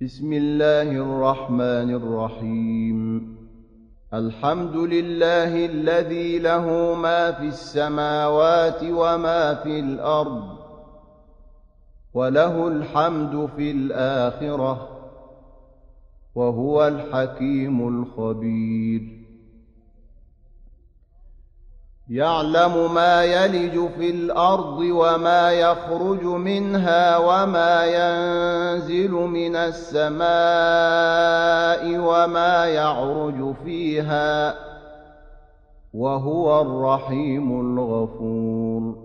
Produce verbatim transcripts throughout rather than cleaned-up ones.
بسم الله الرحمن الرحيم. الحمد لله الذي له ما في السماوات وما في الأرض، وله الحمد في الآخرة، وهو الحكيم الخبير. يعلم ما يلج في الأرض وما يخرج منها وما ينزل من السماء وما يعرج فيها، وهو الرحيم الغفور.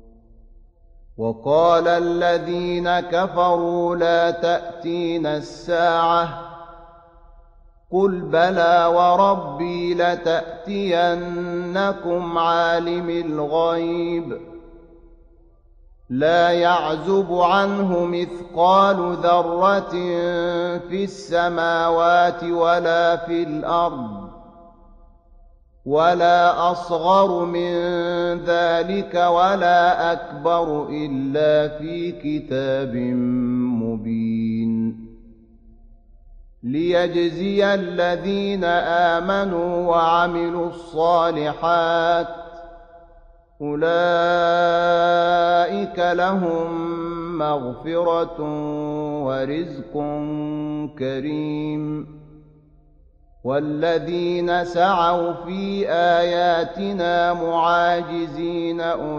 وقال الذين كفروا لا تأتينا الساعة، قل بلى وربي لتأتينكم عالم الغيب لا يعزب عنه مثقال ذرة في السماوات ولا في الأرض، ولا أصغر من ذلك ولا أكبر إلا في كتاب مبين، ليجزي الذين آمنوا وعملوا الصالحات، أولئك لهم مغفرة ورزق كريم. والذين سعوا في آياتنا معاجزين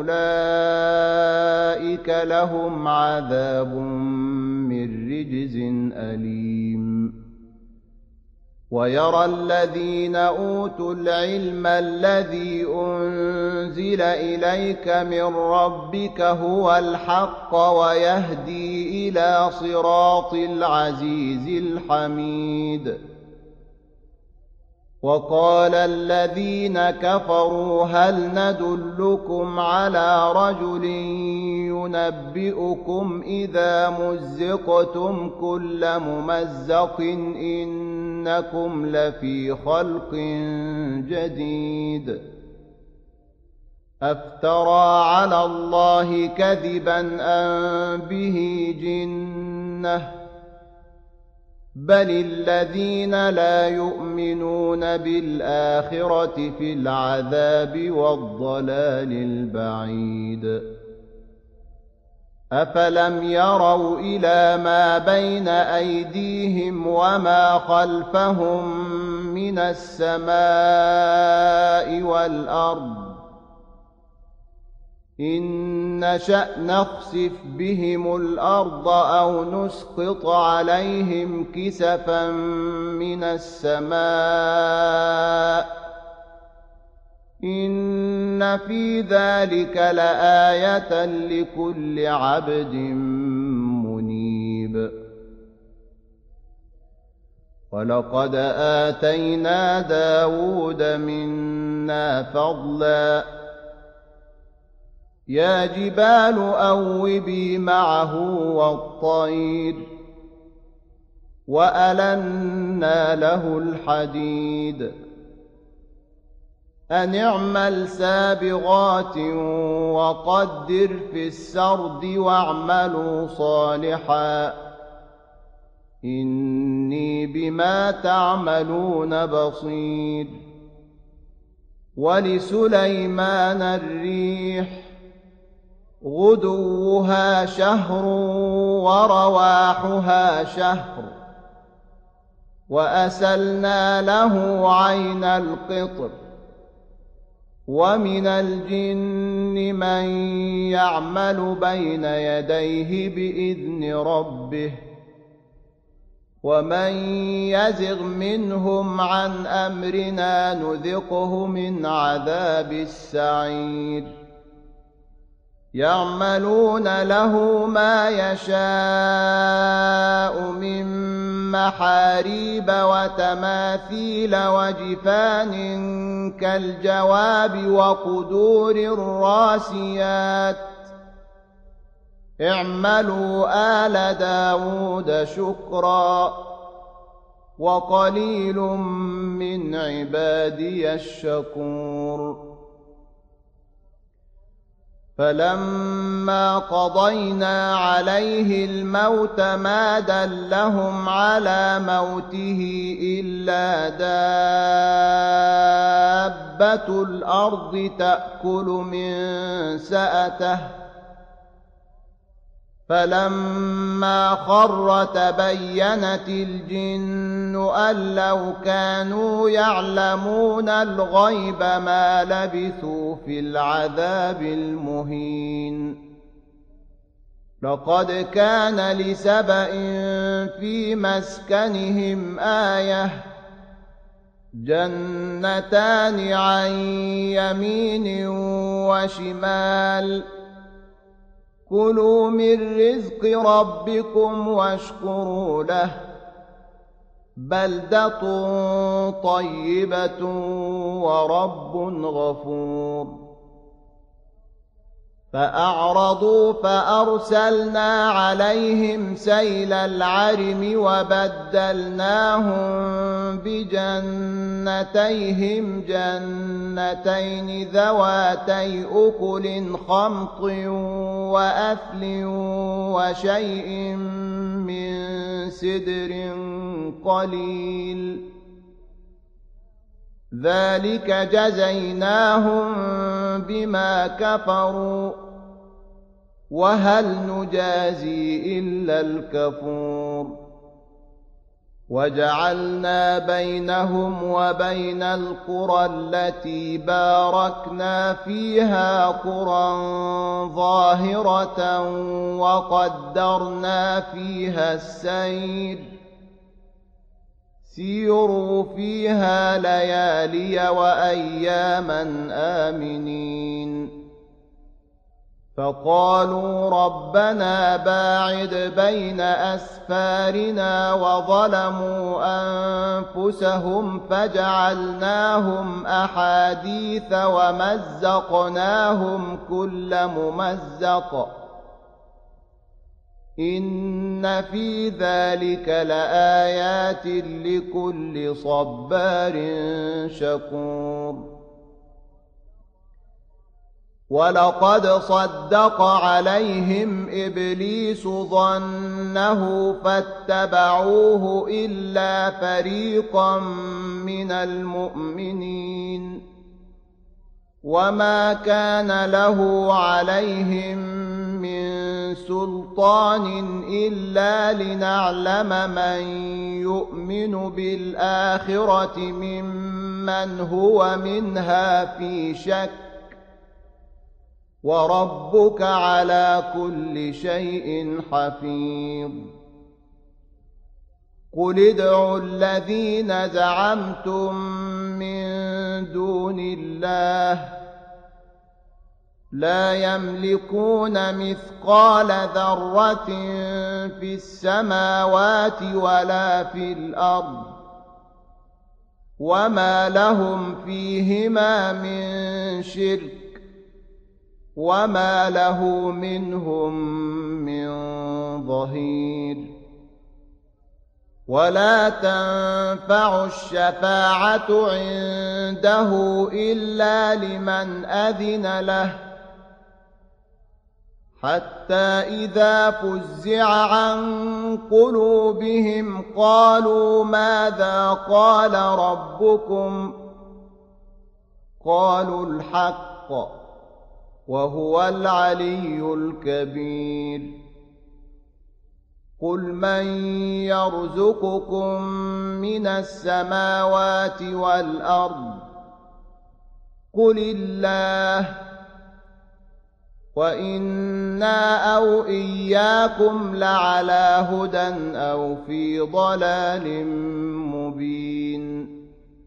أولئك لهم عذاب من رجز أليم. ويرى الذين أوتوا العلم الذي أنزل إليك من ربك هو الحق ويهدي إلى صراط العزيز الحميد. وقال الذين كفروا هل ندلكم على رجل ينبئكم إذا مزقتم كل ممزق إنكم لفي خلق جديد. أفترى على الله كذبا أم به جنة، بل الذين لا يؤمنون بالآخرة في العذاب والضلال البعيد. أفلم يروا إلى ما بين أيديهم وما خلفهم من السماء والأرض، إن نشأ نخسف بهم الأرض أو نسقط عليهم كسفا من السماء، إن في ذلك لآية لكل عبد منيب. ولقد آتينا داود منا فضلا، يا جبال أوبي معه والطير، وألنا له الحديد، أن اعمل سابغات وقدر في السرد واعملوا صالحا إني بما تعملون بصير. ولسليمان الريح غدوها شهر ورواحها شهر، وأسلنا له عين القطر. ومن الجن من يعمل بين يديه بإذن ربه، ومن يزغ منهم عن أمرنا نذقه من عذاب السعير. يعملون له ما يشاء من محاريب وتماثيل وجفان كالجواب وقدور الراسيات، اعملوا آل داود شكرا وقليل من عبادي الشكور. فلما قضينا عليه الموت ما دلهم على موته إلا دابة الأرض تأكل من سأته فلما خر تبينت الجن أن لو كانوا يعلمون الغيب ما لبثوا في العذاب المهين لقد كان لسبإ في مسكنهم آية جنتان عن يمين وشمال كلوا من رزق ربكم واشكروا له بلدة طيبة ورب غفور فأعرضوا فأرسلنا عليهم سيل العرم وبدلناهم بجنتيهم جنتين ذواتي أكل خمط وأثل وشيء من سدر قليل ذلك جزيناهم بما كفروا وهل نجازي إلا الكفور وجعلنا بينهم وبين القرى التي باركنا فيها قرى ظاهرة وقدرنا فيها السير سيروا فيها ليالي وأياما آمنين فقالوا ربنا باعد بين أسفارنا وظلموا أنفسهم فجعلناهم أحاديث ومزقناهم كل ممزق إن في ذلك لآيات لكل صبار شكور ولقد صدق عليهم إبليس ظنه فاتبعوه إلا فريقا من المؤمنين وما كان له عليهم من سلطان إلا لنعلم من يؤمن بالآخرة ممن هو منها في شك وربك على كل شيء حفيظ قل ادعوا الذين زعمتم من دون الله لا يملكون مثقال ذرة في السماوات ولا في الأرض وما لهم فيهما من شرك وما له منهم من ظهير ولا تنفع الشفاعة عنده إلا لمن أذن له حتى إذا فزع عن قلوبهم قالوا ماذا قال ربكم قالوا الحق وهو العلي الكبير قل من يرزقكم من السماوات والأرض قل الله وإنا أو إياكم لعلى هدى أو في ضلال مبين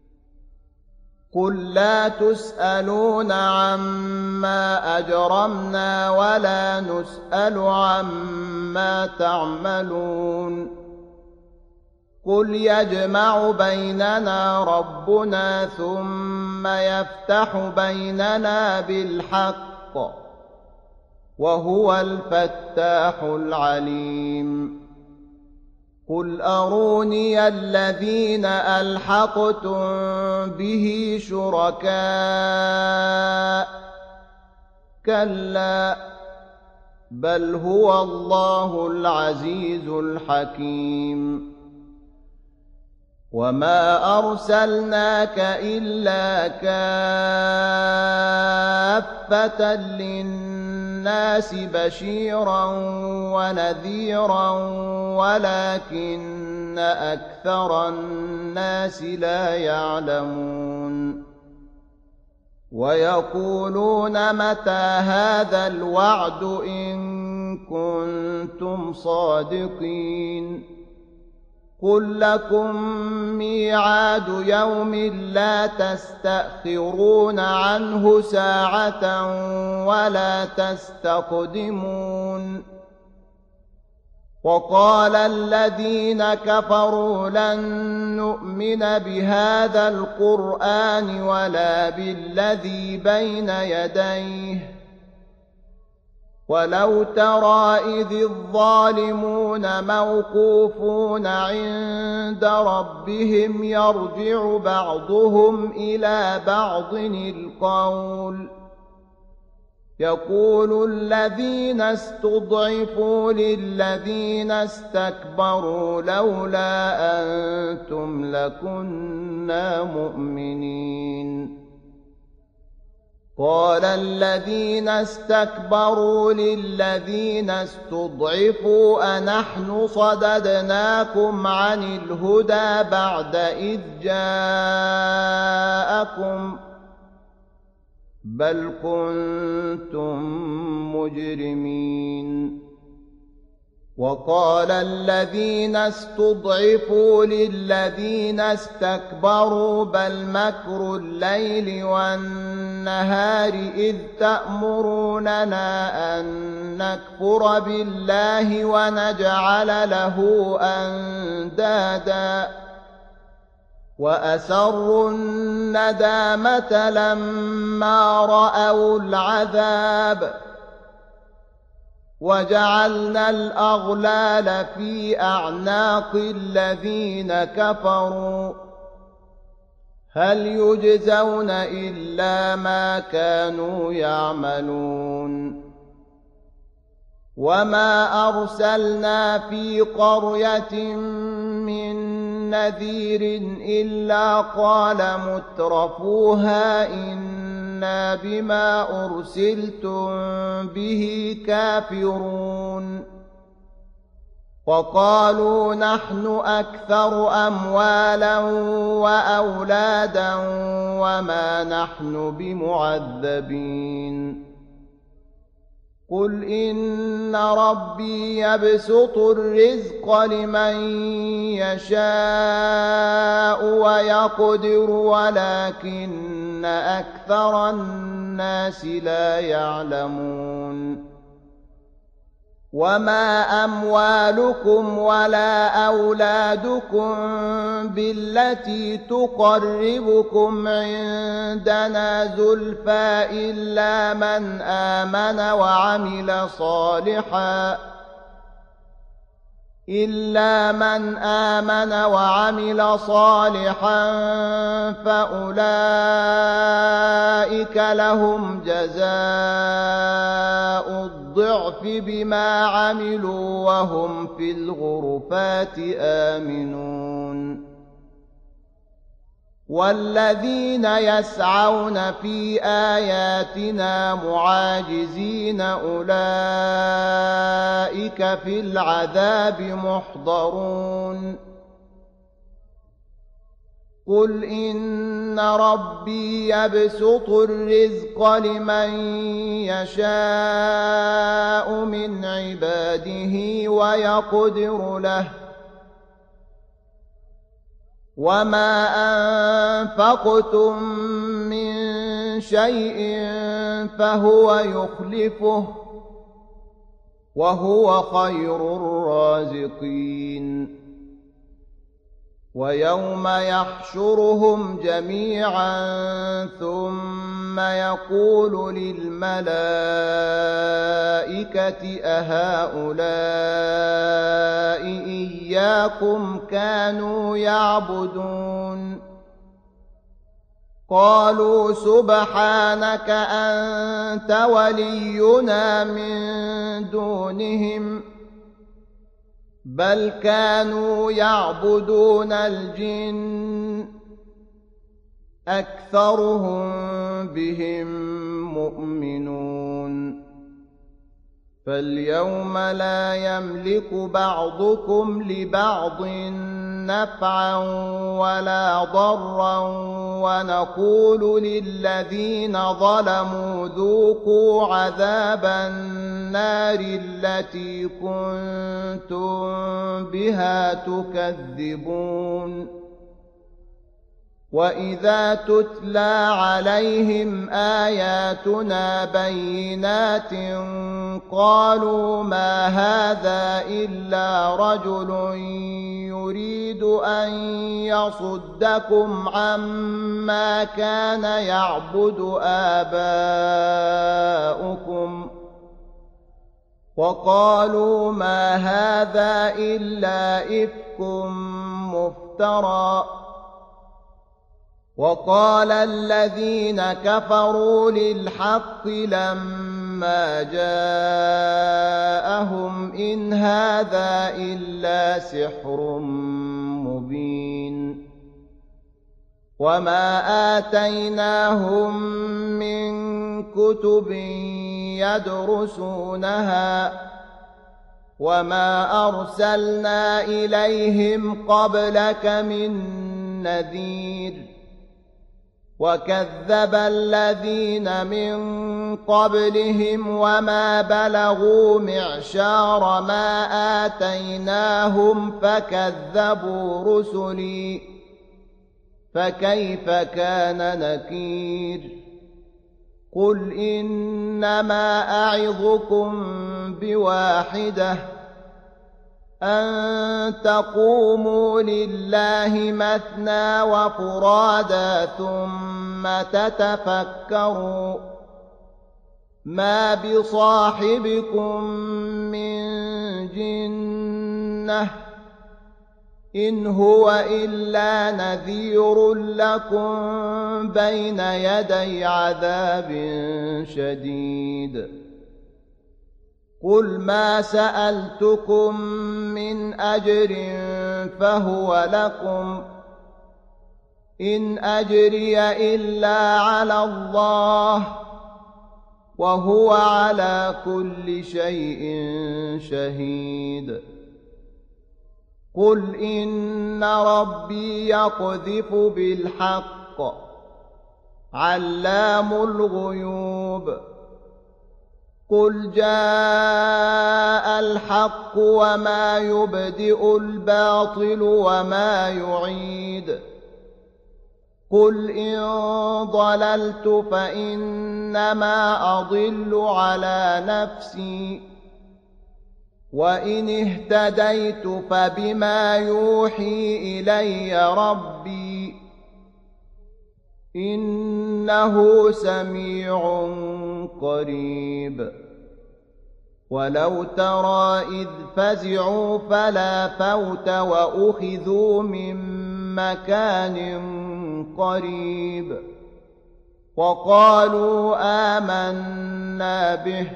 قل لا تسألون عما أجرمنا ولا نسأل عما تعملون قل يجمع بيننا ربنا ثم يفتح بيننا بالحق وهو الفتاح العليم قل أروني الذين ألحقتم به شركاء كلا بل هو الله العزيز الحكيم وما أرسلناك إلا كافة للناس بشيرا ونذيرا ولكن أكثر الناس لا يعلمون ويقولون متى هذا الوعد إن كنتم صادقين قل لكم ميعاد يوم لا تستأخرون عنه ساعة ولا تستقدمون وقال الذين كفروا لن نؤمن بهذا القرآن ولا بالذي بين يديه ولو ترى إذ الظالمون موقوفون عند ربهم يرجع بعضهم إلى بعض القول يقول الذين استضعفوا للذين استكبروا لولا أنتم لكنا مؤمنين قال الذين استكبروا للذين استضعفوا أنحن صددناكم عن الهدى بعد إذ جاءكم بل كنتم مجرمين وقال الذين استضعفوا للذين استكبروا بل مكر الليل والنهار إذ تأمروننا أن نكفر بالله ونجعل له أندادا وأسروا الندامة لما رأوا العذاب وجعلنا الأغلال في أعناق الذين كفروا هل يجزون إلا ما كانوا يعملون وما أرسلنا في قرية من نذير إلا قال مترفوها إنا بما أرسلتم به كافرون وقالوا نحن أكثر أموالا وأولادا وما نحن بمعذبين قل إن ربي يبسط الرزق لمن يشاء ويقدر ولكن أكثر الناس لا يعلمون وما أموالكم ولا أولادكم بالتي تقربكم عندنا زلفى إلا من آمن وعمل صالحا إلا من آمن وعمل صالحا فأولئك لهم جزاء الضعف بما عملوا وهم في الغرفات آمنون والذين يسعون في آياتنا معاجزين أولئك في العذاب محضرون قل إن ربي يبسط الرزق لمن يشاء من عباده ويقدر له وما أنفقتم من شيء فهو يخلفه وهو خير الرازقين ويوم يحشرهم جميعا ثم يقول للملائكة أهؤلاء إياكم كانوا يعبدون قالوا سبحانك أنت ولينا من دونهم بل كانوا يعبدون الجن أكثرهم بهم مؤمنون فاليوم لا يملك بعضكم لبعض نفعا ولا ضرا ونقول للذين ظلموا ذوقوا عذاب النار التي كنتم بها تكذبون وإذا تتلى عليهم آياتنا بينات قالوا ما هذا إلا رجل يريد أن يصدكم عما كان يعبد آباؤكم وقالوا ما هذا إلا إفك مفترى وقال الذين كفروا للحق لما جاءهم إن هذا إلا سحر مبين وما آتيناهم من كتب يدرسونها وما أرسلنا إليهم قبلك من نذير وكذب الذين من قبلهم وما بلغوا معشار ما آتيناهم فكذبوا رسلي فكيف كان نكير قل إنما أعظكم بواحدة أن تقوموا لله مثنى وفرادا ثم تتفكروا ما بصاحبكم من جنة إن هو إلا نذير لكم بين يدي عذاب شديد قل ما سألتكم من أجر فهو لكم إن أجري إلا على الله وهو على كل شيء شهيد قل إن ربي يقذف بالحق علام الغيوب قل جاء الحق وما يبدئ الباطل وما يعيد قل إن ضللت فإنما أضل على نفسي وإن اهتديت فبما يوحي إلي ربي إنه سميع قريب ولو ترى إذ فزعوا فلا فوت وأخذوا من مكان قريب وقالوا آمنا به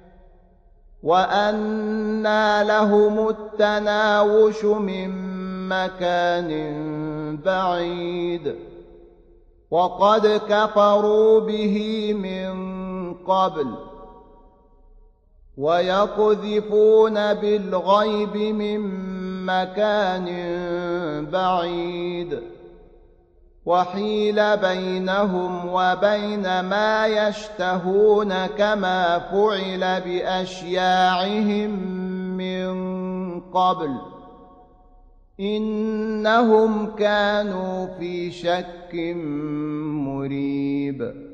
وأنى لهم التناوش من مكان بعيد وقد كفروا به من قبل ويقذفون بالغيب من مكان بعيد وحيل بينهم وبين ما يشتهون كما فعل بأشياعهم من قبل إنهم كانوا في شك مريب